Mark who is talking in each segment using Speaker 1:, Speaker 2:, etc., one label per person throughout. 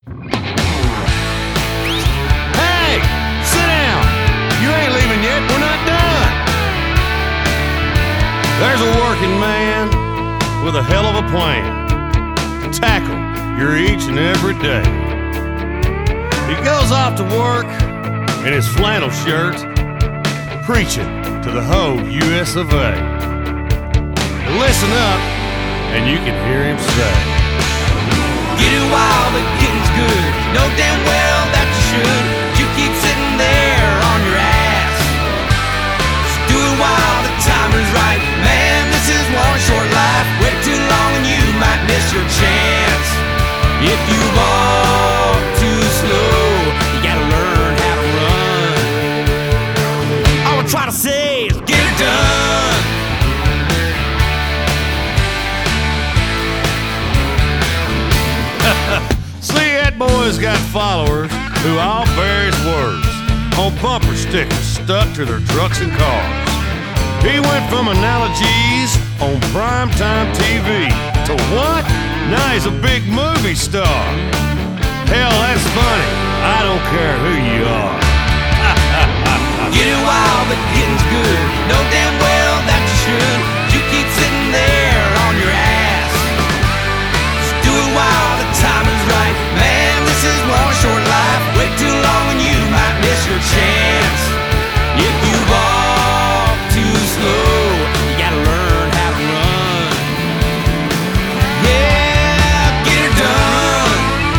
Speaker 1: Hey, sit down. You ain't leaving yet. We're not done. There's a working man with a hell of a plan to tackle your each and every day. He goes off to work in his flannel shirt, preaching to the whole US of A. Listen up, and you can hear him say,
Speaker 2: get it while the getting's good. Know damn well that you should. You keep sitting there on your ass. Just do it while the time is right. Man, this is one short life. Wait too long and you might miss your chance. If you walk too slow, you gotta learn how to run. All I try to say is get it done.
Speaker 1: That boy's got followers who all bear his words on bumper stickers stuck to their trucks and cars. He went from analogies on primetime TV to what? Now he's a big movie star. Hell, that's funny. I don't care who you are.
Speaker 2: Get it while the getting's good. Know damn well that you should. You keep sitting there on your ass. Just do it while the time is right. Man, this is one short life. Wait too long and you might miss your chance. If you walk too slow, you gotta learn how to run. Yeah, get it done.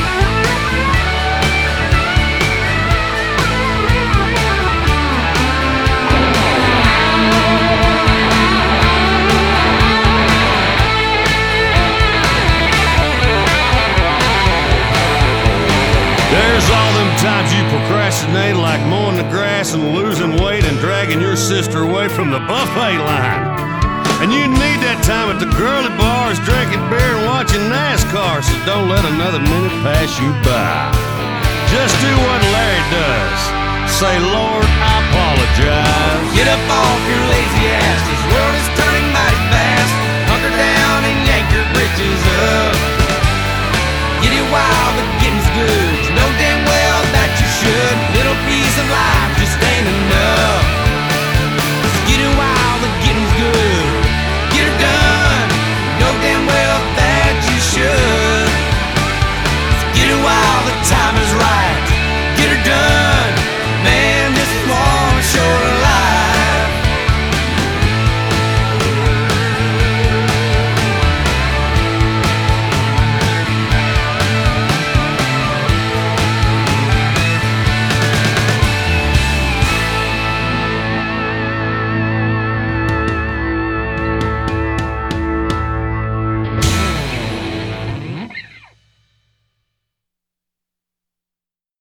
Speaker 1: There's all them times you procrastinate, like mowing the grass and losing weight and dragging your sister away from the buffet line. And you need that time at the girly bars drinking beer and watching NASCAR, so don't let another minute pass you by. Just do what Larry does. Say, Lord, I apologize.
Speaker 2: Get up off your lazy ass. This world is turning mighty fast. Hunker down and yank your britches up.